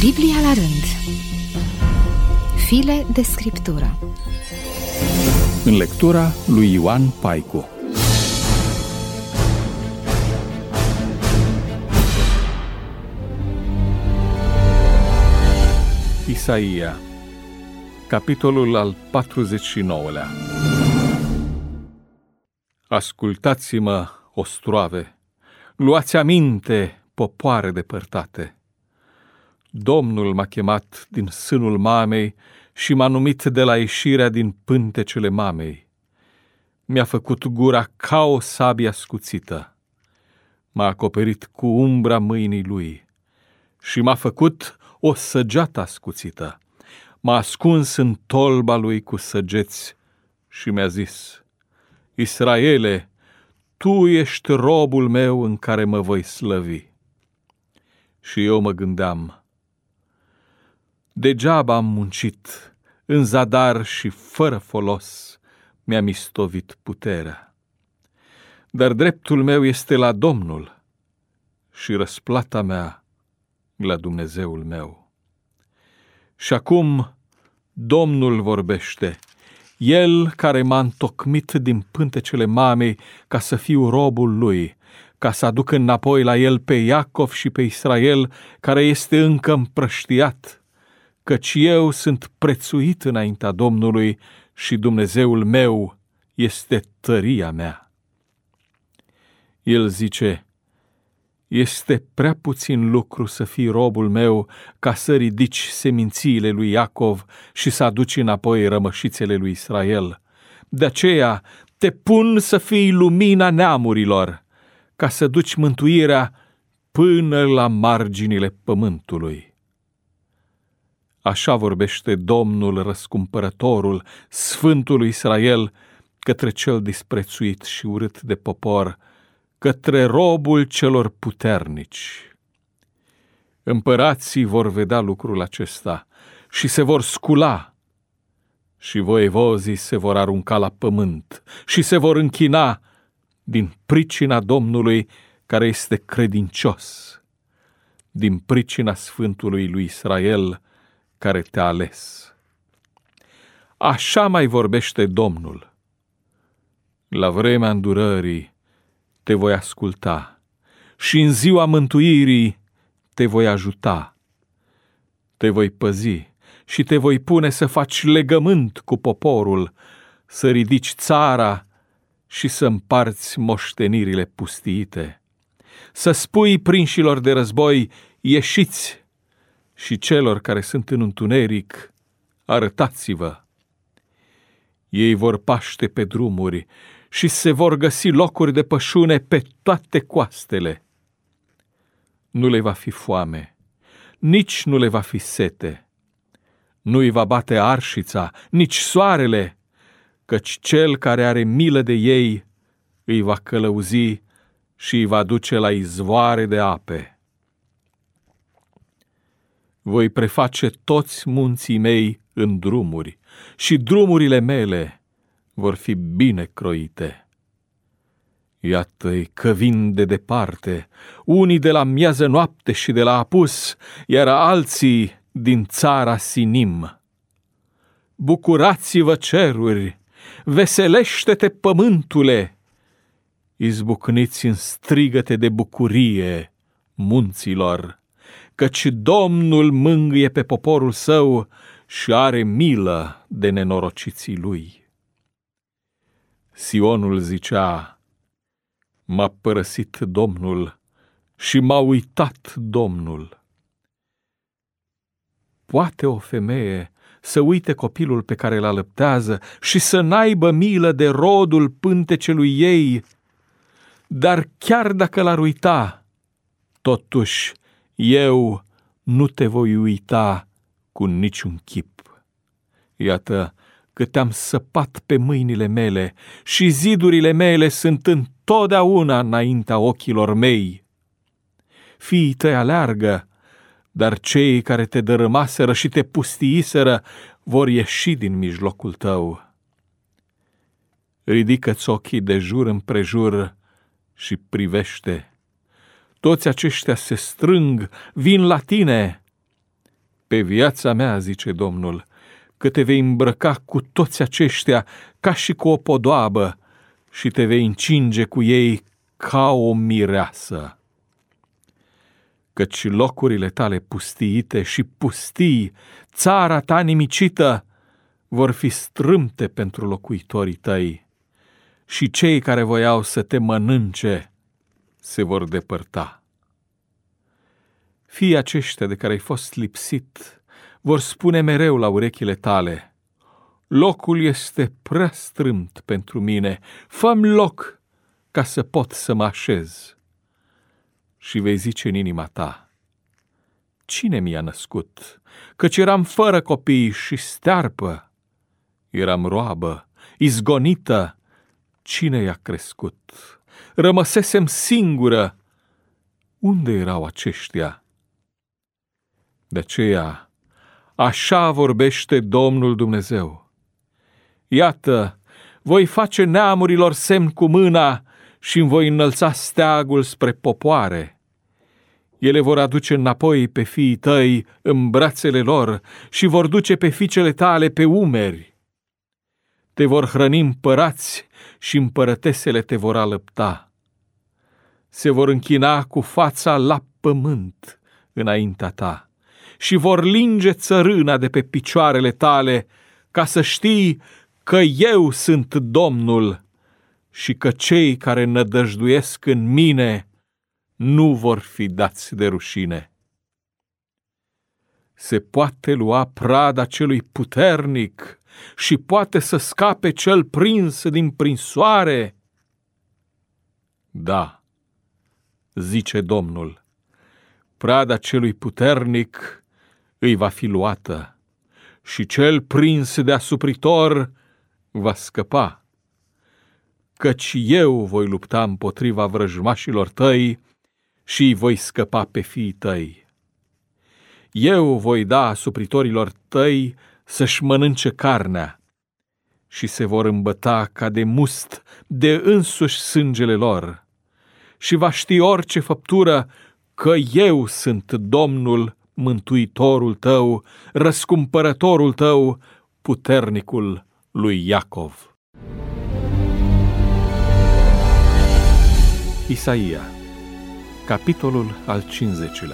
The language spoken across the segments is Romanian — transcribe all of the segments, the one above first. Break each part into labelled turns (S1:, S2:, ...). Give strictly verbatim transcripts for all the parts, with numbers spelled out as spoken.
S1: Biblia la rând. File de scriptură.
S2: În lectura lui Ioan Paicu. Isaia, capitolul al patruzeci și nouălea. Ascultați-mă, ostroave, luați aminte, popoare depărtate. Domnul m-a chemat din sânul mamei și m-a numit de la ieșirea din pântecele mamei. Mi-a făcut gura ca o sabie ascuțită. M-a acoperit cu umbra mâinii lui și m-a făcut o săgeată ascuțită. M-a ascuns în tolba lui cu săgeți și mi-a zis: Israele, tu ești robul meu în care mă voi slăvi. Și eu mă gândeam: degeaba am muncit, în zadar și fără folos mi-a mistovit puterea. Dar dreptul meu este la Domnul și răsplata mea la Dumnezeul meu. Și acum Domnul vorbește, El care m-a întocmit din pântecele mamei ca să fiu robul lui, ca să aduc înapoi la El pe Iacov și pe Israel, care este încă împrăștiat, căci eu sunt prețuit înaintea Domnului și Dumnezeul meu este tăria mea. El zice: este prea puțin lucru să fii robul meu ca să ridici semințiile lui Iacov și să aduci înapoi rămășițele lui Israel. De aceea te pun să fii lumina neamurilor, ca să duci mântuirea până la marginile pământului. Așa vorbește Domnul răscumpărătorul, Sfântul lui Israel, către cel disprețuit și urât de popor, către robul celor puternici. Împărații vor vedea lucrul acesta și se vor scula, și voievozii se vor arunca la pământ și se vor închina din pricina Domnului care este credincios, din pricina Sfântului lui Israel care te-a ales. Așa mai vorbește Domnul: la vremea îndurării te voi asculta și în ziua mântuirii te voi ajuta. Te voi păzi și te voi pune să faci legământ cu poporul, să ridici țara și să împarți moștenirile pustiite, să spui prinșilor de război: ieșiți, și celor care sunt în întuneric: arătați-vă. Ei vor paște pe drumuri și se vor găsi locuri de pășune pe toate coastele. Nu le va fi foame, nici nu le va fi sete. Nu-i va bate arșița, nici soarele, căci cel care are milă de ei îi va călăuzi și îi va duce la izvoare de ape. Voi preface toți munții mei în drumuri și drumurile mele vor fi bine croite. Iată-i că vin de departe, unii de la miază noapte și de la apus, iar alții din țara Sinim. Bucurați-vă, ceruri, veselește-te, pământule, izbucniți în strigăte de bucurie, munților, căci Domnul mângâie pe poporul său și are milă de nenorociții lui. Sionul zicea: m-a părăsit Domnul și m-a uitat Domnul. Poate o femeie să uite copilul pe care îl alăptează și să n-aibă milă de rodul pântecelui ei, dar chiar dacă l-ar uita, totuși eu nu te voi uita cu niciun chip. Iată că te-am săpat pe mâinile mele și zidurile mele sunt întotdeauna înaintea ochilor mei. Fiii tăi aleargă, dar cei care te dărâmaseră și te pustiiseră vor ieși din mijlocul tău. Ridică-ți ochii de jur împrejur și privește. Toți aceștia se strâng, vin la tine. Pe viața mea, zice Domnul, că te vei îmbrăca cu toți aceștia ca și cu o podoabă și te vei încinge cu ei ca o mireasă. Căci locurile tale pustiite și pustii, țara ta nimicită, vor fi strâmte pentru locuitorii tăi și cei care voiau să te mănânce se vor depărta. Fiii aceștia de care ai fost lipsit vor spune mereu la urechile tale: locul este prea strâmt pentru mine, fă-mi loc ca să pot să mă așez. Și vei zice în inima ta: cine mi-a născut? Căci eram fără copii și stearpă, eram roabă, izgonită, cine i-a crescut? Rămăsesem singură, unde erau aceștia? De aceea, așa vorbește Domnul Dumnezeu: iată, voi face neamurilor semn cu mâna și îmi voi înălța steagul spre popoare. Ele vor aduce înapoi pe fiii tăi în brațele lor și vor duce pe fiicele tale pe umeri. Te vor hrăni împărați și împărătesele te vor alăpta. Se vor închina cu fața la pământ înaintea ta și vor linge țărâna de pe picioarele tale, ca să știi că eu sunt Domnul și că cei care nădăjduiesc în mine nu vor fi dați de rușine. Se poate lua prada celui puternic și poate să scape cel prins din prinsoare? Da, zice Domnul, prada celui puternic îi va fi luată și cel prins de asupritor va scăpa. Căci eu voi lupta împotriva vrăjmașilor tăi și îi voi scăpa pe fiii tăi. Eu voi da asupritorilor tăi să-și mănânce carnea și se vor îmbăta ca de must de însuși sângele lor și va ști orice făptură că eu sunt Domnul, Mântuitorul tău, răscumpărătorul tău, puternicul lui Iacov. Isaia, capitolul al cincizecilea.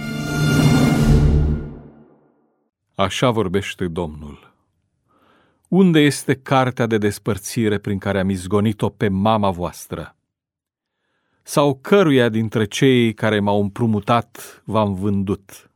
S2: Așa vorbește Domnul: unde este cartea de despărțire prin care am izgonit-o pe mama voastră? Sau căruia dintre cei care m-au împrumutat v-am vândut?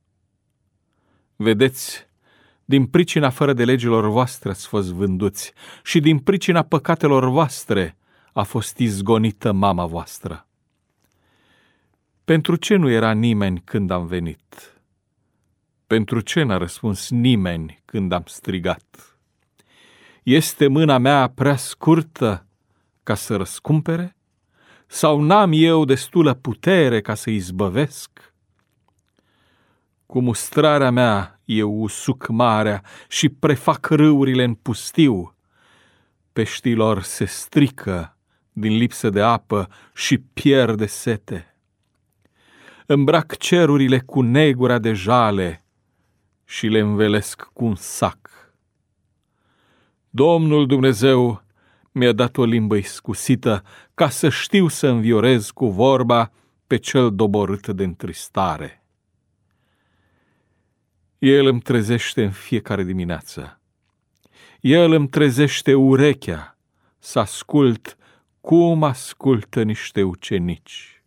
S2: Vedeți, din pricina fără de legilor voastre ați fost vânduți și din pricina păcatelor voastre a fost izgonită mama voastră. Pentru ce nu era nimeni când am venit? Pentru ce n-a răspuns nimeni când am strigat? Este mâna mea prea scurtă ca să răscumpere? Sau n-am eu destulă putere ca să izbăvesc? Cu mustrarea mea eu usuc marea și prefac râurile în pustiu. Peștilor se strică din lipsă de apă și pierde sete. Îmbrac cerurile cu negura de jale și le învelesc cu un sac. Domnul Dumnezeu mi-a dat o limbă iscusită ca să știu să înviorez cu vorba pe cel doborât de întristare. El îmi trezește în fiecare dimineață. El îmi trezește urechea să ascult cum ascultă niște ucenici.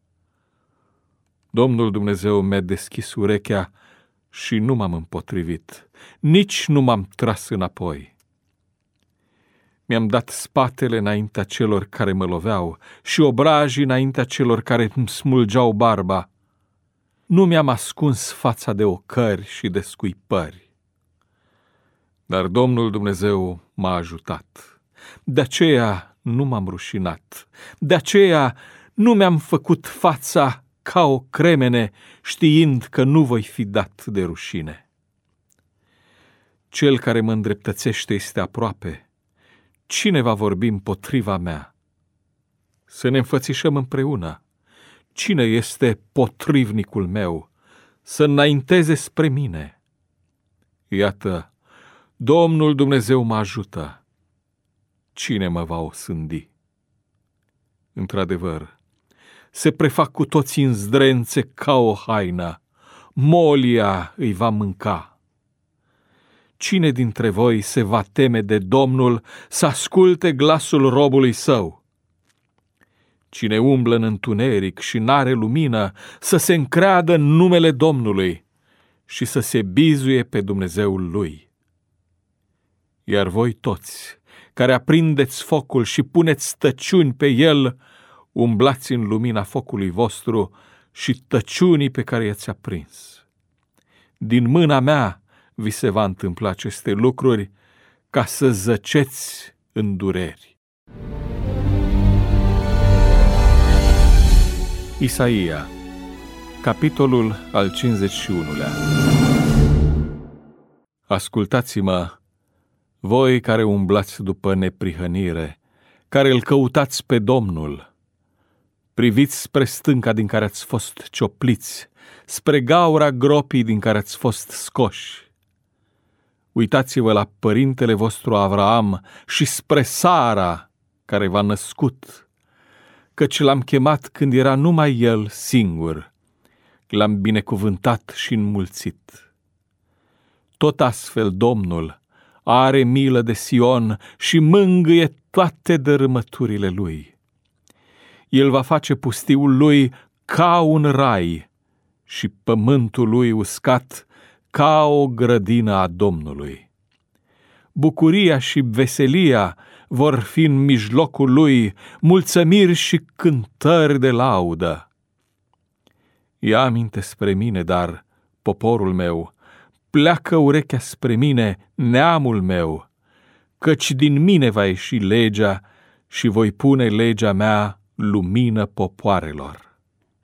S2: Domnul Dumnezeu mi-a deschis urechea și nu m-am împotrivit, nici nu m-am tras înapoi. Mi-am dat spatele înaintea celor care mă loveau și obrajii înaintea celor care îmi smulgeau barba. Nu mi-am ascuns fața de ocări și de scuipări. Dar Domnul Dumnezeu m-a ajutat. De aceea nu m-am rușinat. De aceea nu mi-am făcut fața ca o cremene, știind că nu voi fi dat de rușine. Cel care mă îndreptățește este aproape. Cine va vorbi împotriva mea? Să ne înfățișăm împreună. Cine este potrivnicul meu? să înainteze spre mine. Iată, Domnul Dumnezeu mă ajută. Cine mă va osândi? Într-adevăr, se prefac cu toții în zdrențe ca o haină, molia îi va mânca. Cine dintre voi se va teme de Domnul să asculte glasul robului său? Cine umblă în întuneric și n-are lumină, să se încreadă în numele Domnului și să se bizuie pe Dumnezeul lui. Iar voi toți, care aprindeți focul și puneți tăciuni pe el, umblați în lumina focului vostru și tăciunii pe care i-ați aprins. Din mâna mea vi se va întâmpla aceste lucruri, ca să zăceți în dureri. Isaia, capitolul al cincizeci și unulea. Ascultați-mă, voi care umblați după neprihănire, care îl căutați pe Domnul. Priviți spre stânca din care ați fost ciopliți, spre gaura gropii din care ați fost scoși. Uitați-vă la părintele vostru Avraam și spre Sara, care v-a născut, căci l-am chemat când era numai el singur, l-am binecuvântat și înmulțit. Tot astfel Domnul are milă de Sion și mângâie toate dărâmăturile lui. El va face pustiul lui ca un rai și pământul lui uscat ca o grădină a Domnului. Bucuria și veselia vor fi în mijlocul lui, mulțămiri și cântări de laudă. Ia aminte spre mine, dar, poporul meu, pleacă urechea spre mine, neamul meu, căci din mine va ieși legea și voi pune legea mea lumină popoarelor.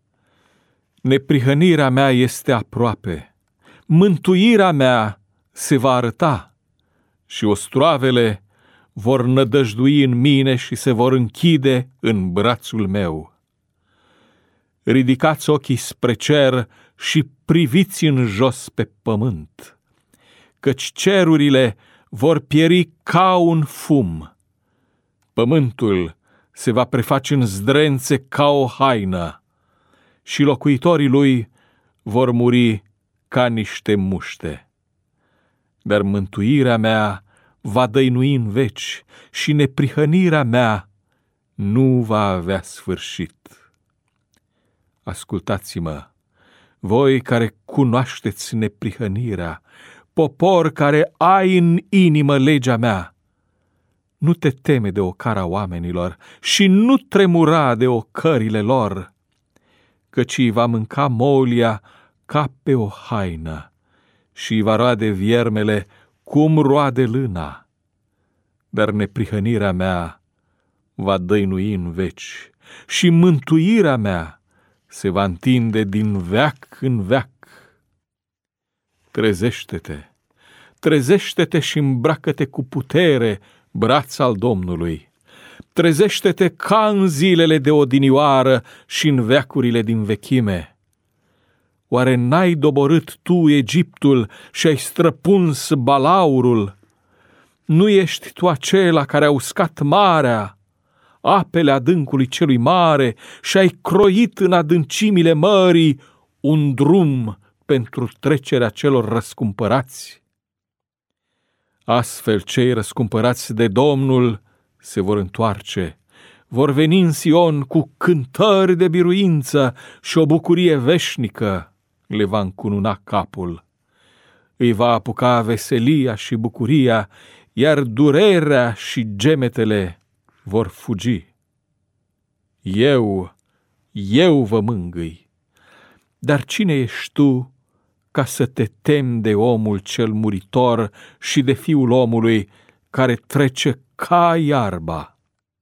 S2: Neprihănirea mea este aproape, mântuirea mea se va arăta și ostroavele vor nădăjdui în mine și se vor închide în brațul meu. Ridicați ochii spre cer și priviți în jos pe pământ, căci cerurile vor pieri ca un fum. Pământul se va preface în zdrențe ca o haină și locuitorii lui vor muri ca niște muște. Dar mântuirea mea va dăinui în veci și neprihănirea mea nu va avea sfârșit. Ascultați-mă, voi care cunoașteți neprihănirea, popor care ai în inimă legea mea, nu te teme de ocara oamenilor și nu tremura de ocările lor, căci îi va mânca molia ca pe o haină și îi va roade viermele cum roade lâna, dar neprihănirea mea va dăinui în veci și mântuirea mea se va întinde din veac în veac. Trezește-te, trezește-te și îmbracă-te cu putere, braț al Domnului. Trezește-te ca în zilele de odinioară și în veacurile din vechime. Oare n-ai doborât tu Egiptul și ai străpuns balaurul? Nu ești tu acela care a uscat marea, apele adâncului celui mare și ai croit în adâncimile mării un drum pentru trecerea celor răscumpărați? Astfel cei răscumpărați de Domnul se vor întoarce, vor veni în Sion cu cântări de biruință și o bucurie veșnică le va încununa capul. Îi va apuca veselia și bucuria, iar durerea și gemetele vor fugi. Eu, eu vă mângâi. Dar cine ești tu ca să te temi de omul cel muritor și de fiul omului care trece ca iarba?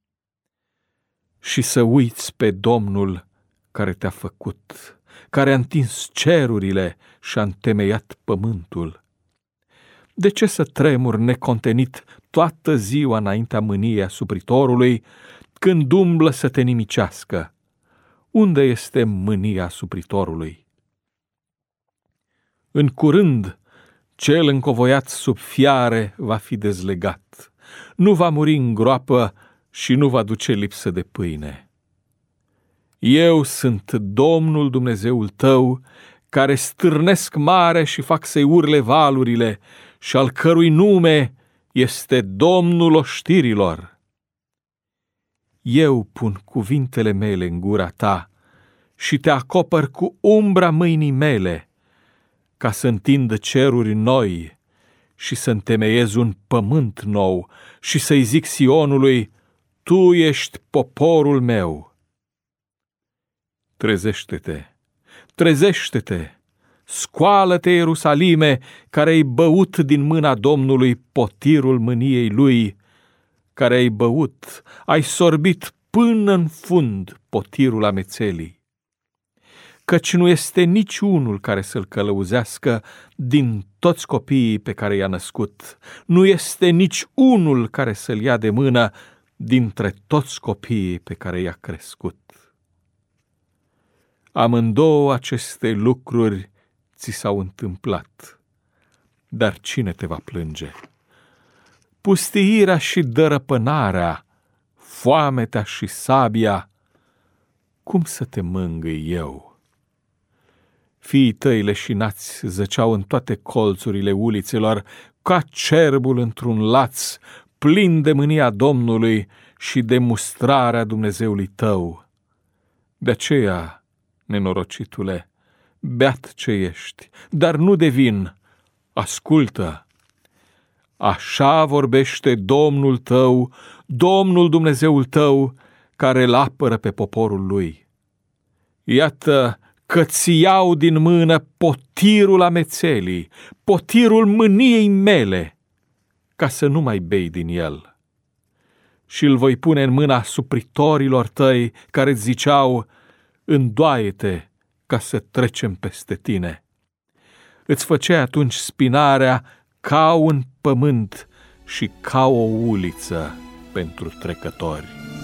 S2: Și să uiți pe Domnul care te-a făcut, care a întins cerurile și a întemeiat pământul. De ce să tremuri necontenit toată ziua înaintea mâniei asupritorului, când umblă să te nimicească? Unde este mânia asupritorului? În curând, cel încovoiat sub fiare va fi dezlegat, nu va muri în groapă și nu va duce lipsă de pâine. Eu sunt Domnul Dumnezeul tău, care stârnesc mare și fac să-i urle valurile, și al cărui nume este Domnul oștirilor. Eu pun cuvintele mele în gura ta și te acopăr cu umbra mâinii mele, ca să întind ceruri noi și să întemeiez un pământ nou și să-i zic Sionului, tu ești poporul meu. Trezește-te, trezește-te, scoală-te, Ierusalime, care ai băut din mâna Domnului potirul mâniei lui, care ai băut, ai sorbit până în fund potirul amețelii. Căci nu este niciunul care să-l călăuzească din toți copiii pe care i-a născut, nu este nici unul care să-l ia de mână dintre toți copiii pe care i-a crescut. Amândouă aceste lucruri ți s-au întâmplat, dar cine te va plânge? Pustiirea și dărăpânarea, foametea și sabia, cum să te mângâi eu? Fiii tăi leșinați zăceau în toate colțurile ulițelor, ca cerbul într-un laț, plin de mânia Domnului și de mustrarea Dumnezeului tău. De aceea, nenorocitule, beat ce ești, dar nu de vin, ascultă. Așa vorbește Domnul tău, Domnul Dumnezeul tău, care îl apără pe poporul lui. Iată că ți iau din mână potirul amețelii, potirul mâniei mele, ca să nu mai bei din el. Și îl voi pune în mâna supritorilor tăi, care ziceau, îndoaie-te ca să trecem peste tine. Îți făceai atunci spinarea ca un pământ și ca o uliță pentru trecători.